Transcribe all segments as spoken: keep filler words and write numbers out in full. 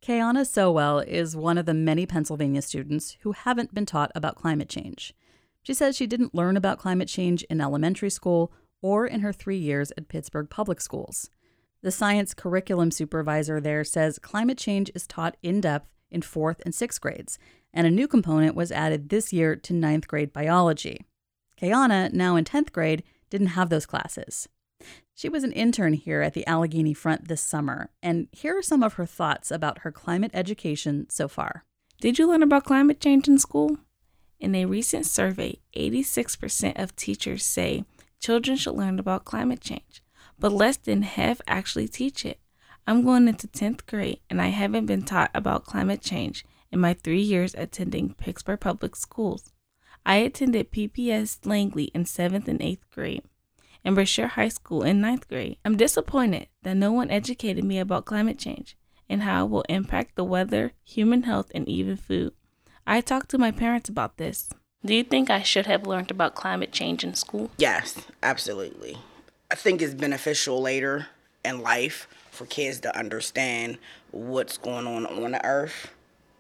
Kayana Sowell is one of the many Pennsylvania students who haven't been taught about climate change. She says she didn't learn about climate change in elementary school or in her three years at Pittsburgh Public Schools. The science curriculum supervisor there says climate change is taught in depth in fourth and sixth grades, and a new component was added this year to ninth grade biology. Kayana, now in tenth grade, didn't have those classes. She was an intern here at the Allegheny Front this summer, and here are some of her thoughts about her climate education so far. Did you learn about climate change in school? In a recent survey, eighty-six percent of teachers say children should learn about climate change, but less than half actually teach it. I'm going into tenth grade, and I haven't been taught about climate change in my three years attending Pittsburgh Public Schools. I attended P P S Langley in seventh and eighth grade, and Brashear High School in ninth grade. I'm disappointed that no one educated me about climate change and how it will impact the weather, human health, and even food. I talked to my parents about this. Do you think I should have learned about climate change in school? Yes, absolutely. I think it's beneficial later in life for kids to understand what's going on on the earth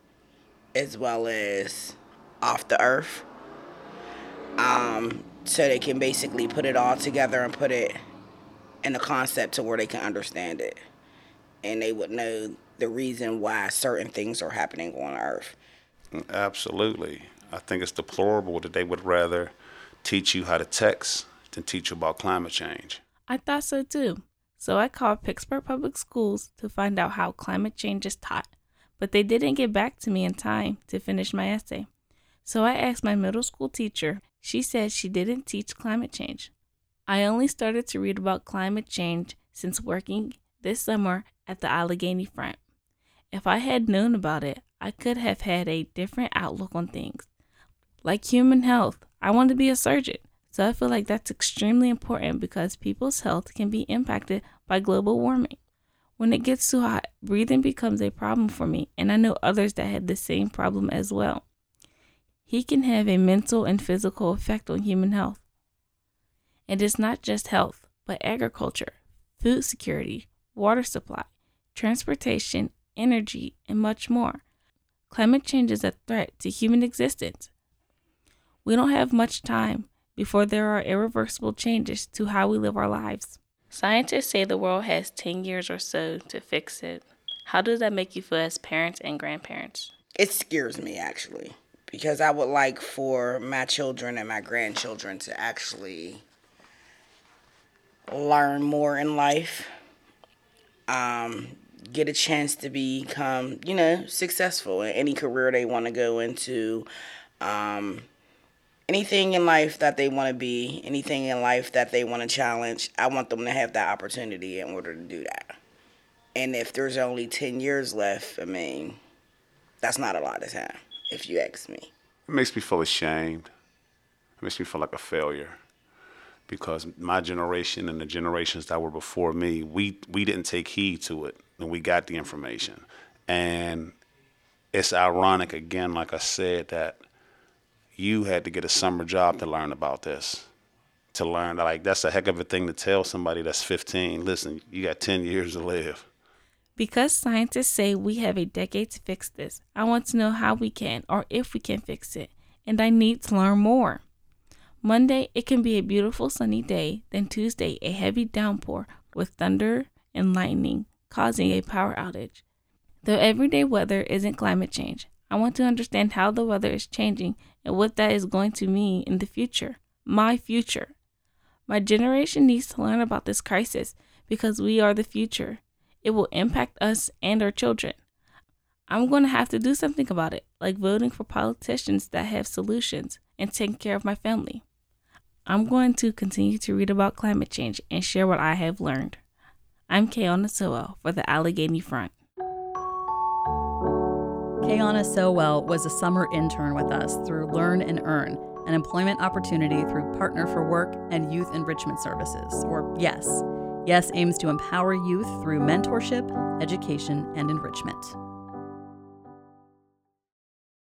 as well as off the earth. Um, so they can basically put it all together and put it in a concept to where they can understand it. And they would know the reason why certain things are happening on earth. Absolutely. I think it's deplorable that they would rather teach you how to text than teach you about climate change. I thought so too. So I called Pittsburgh Public Schools to find out how climate change is taught, but they didn't get back to me in time to finish my essay. So I asked my middle school teacher. She said she didn't teach climate change. I only started to read about climate change since working this summer at the Allegheny Front. If I had known about it, I could have had a different outlook on things. Like human health, I want to be a surgeon, so I feel like that's extremely important because people's health can be impacted by global warming. When it gets too hot, breathing becomes a problem for me, and I know others that had the same problem as well. Heat can have a mental and physical effect on human health. And it's not just health, but agriculture, food security, water supply, transportation, energy, and much more. Climate change is a threat to human existence. We don't have much time before there are irreversible changes to how we live our lives. Scientists say the world has ten years or so to fix it. How does that make you feel as parents and grandparents? It scares me, actually, because I would like for my children and my grandchildren to actually learn more in life, um, get a chance to become, you know, successful in any career they want to go into, um, anything in life that they want to be, anything in life that they want to challenge. I want them to have that opportunity in order to do that. And if there's only ten years left, I mean, that's not a lot of time, if you ask me. It makes me feel ashamed. It makes me feel like a failure. Because my generation and the generations that were before me, we, we didn't take heed to it, and we got the information. And it's ironic, again, like I said, that you had to get a summer job to learn about this. To learn, like, that's a heck of a thing to tell somebody that's fifteen, listen, you got ten years to live. Because scientists say we have a decade to fix this, I want to know how we can or if we can fix it, and I need to learn more. Monday, it can be a beautiful sunny day, then Tuesday, a heavy downpour with thunder and lightning causing a power outage. Though everyday weather isn't climate change, I want to understand how the weather is changing and what that is going to mean in the future, my future. My generation needs to learn about this crisis because we are the future. It will impact us and our children. I'm going to have to do something about it, like voting for politicians that have solutions and taking care of my family. I'm going to continue to read about climate change and share what I have learned. I'm Kayana Sowell for the Allegheny Front. Kayana Sowell was a summer intern with us through Learn and Earn, an employment opportunity through Partner for Work and Youth Enrichment Services, or YES. YES aims to empower youth through mentorship, education, and enrichment.